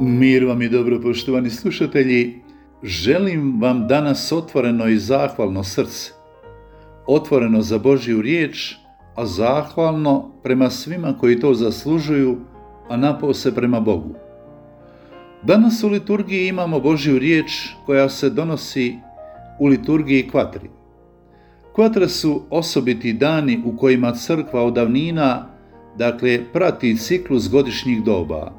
Mir vam i dobro, poštovani slušatelji. Želim vam danas otvoreno i zahvalno srce. Otvoreno za Božju riječ, a zahvalno prema svima koji to zaslužuju, a napose prema Bogu. Danas u liturgiji imamo Božju riječ koja se donosi u liturgiji kvatri. Kvatre su osobiti dani u kojima crkva od davnina, prati ciklus godišnjih doba.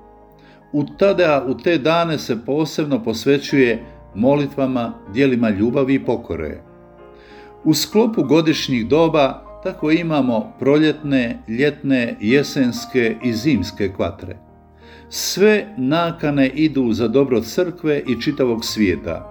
U te dane se posebno posvećuje molitvama, djelima ljubavi i pokore. U sklopu godišnjih doba tako imamo proljetne, ljetne, jesenske i zimske kvatre. Sve nakane idu za dobro crkve i čitavog svijeta.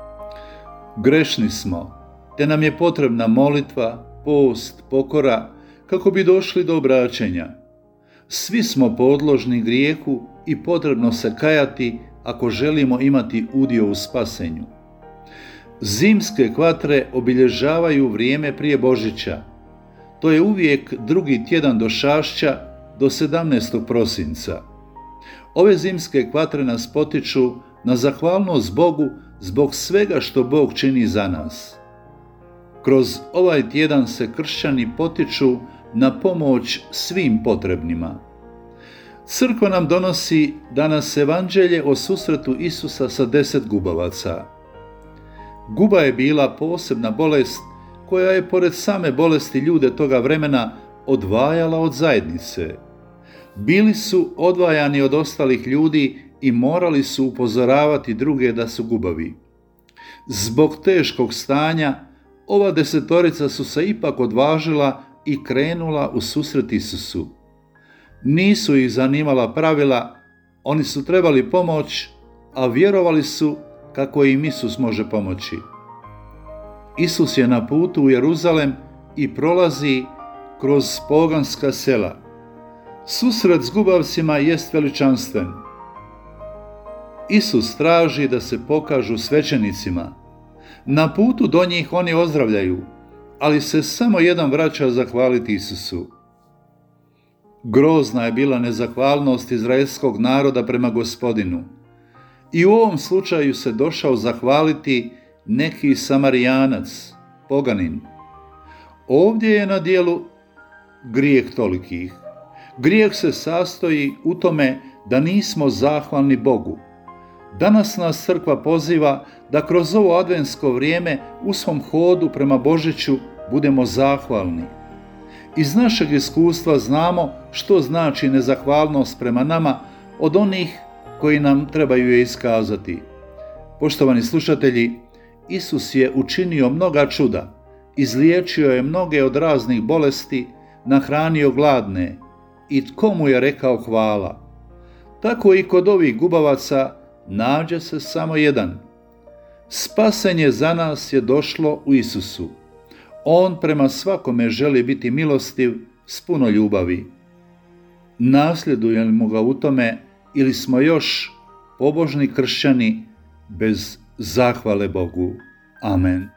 Grešni smo, te nam je potrebna molitva, post, pokora, kako bi došli do obraćenja. Svi smo podložni grijehu i potrebno se kajati ako želimo imati udio u spasenju. Zimske kvatre obilježavaju vrijeme prije Božića. To je uvijek drugi tjedan do Šašća, do 17. prosinca. Ove zimske kvatre nas potiču na zahvalnost Bogu zbog svega što Bog čini za nas. Kroz ovaj tjedan se kršćani potiču na pomoć svim potrebnima. Crkva nam donosi danas evanđelje o susretu Isusa sa 10 gubavaca. Guba je bila posebna bolest koja je pored same bolesti ljude toga vremena odvajala od zajednice. Bili su odvajani od ostalih ljudi i morali su upozoravati druge da su gubavi. Zbog teškog stanja, ova 10 su se ipak odvažila i krenula u susret Isusu. Nisu ih zanimala pravila, oni su trebali pomoć, a vjerovali su kako im Isus može pomoći. Isus je na putu u Jeruzalem i prolazi kroz poganska sela. Susret s gubavcima jest veličanstven. Isus traži da se pokažu svećenicima. Na putu do njih oni ozdravljaju, ali se samo jedan vraća zahvaliti Isusu. Grozna je bila nezahvalnost izraelskog naroda prema Gospodinu. I u ovom slučaju se došao zahvaliti neki Samarijanac, poganin. Ovdje je na djelu grijeh tolikih. Grijeh se sastoji u tome da nismo zahvalni Bogu. Danas nas crkva poziva da kroz ovo adventsko vrijeme u svom hodu prema Božiću budemo zahvalni. Iz našeg iskustva znamo što znači nezahvalnost prema nama od onih koji nam trebaju je iskazati. Poštovani slušatelji, Isus je učinio mnoga čuda, izliječio je mnoge od raznih bolesti, nahranio gladne i tko mu je rekao hvala. Tako i kod ovih gubavaca nađe se samo jedan. Spasenje za nas je došlo u Isusu. On prema svakome želi biti milostiv s puno ljubavi. Nasljedujemo ga u tome ili smo još pobožni kršćani bez zahvale Bogu. Amen.